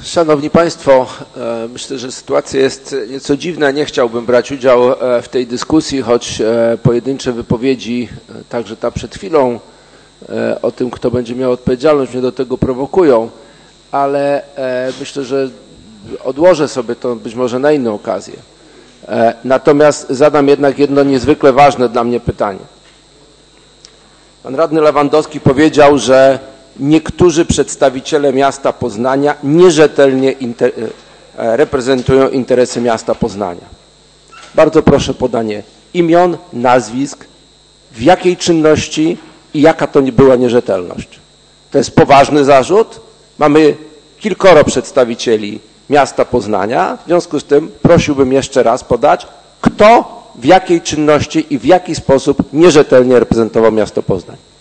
Szanowni Państwo, myślę, że sytuacja jest nieco dziwna. Nie chciałbym brać udziału w tej dyskusji, choć pojedyncze wypowiedzi, także ta przed chwilą, o tym, kto będzie miał odpowiedzialność, mnie do tego prowokują, ale myślę, że odłożę sobie to być może na inną okazję. Natomiast zadam jednak jedno niezwykle ważne dla mnie pytanie. Pan radny Lewandowski powiedział, że niektórzy przedstawiciele miasta Poznania nierzetelnie reprezentują interesy miasta Poznania. Bardzo proszę o podanie imion, nazwisk, w jakiej czynności i jaka to była nierzetelność. To jest poważny zarzut. Mamy kilkoro przedstawicieli miasta Poznania. W związku z tym prosiłbym jeszcze raz podać, kto w jakiej czynności i w jaki sposób nierzetelnie reprezentował miasto Poznań.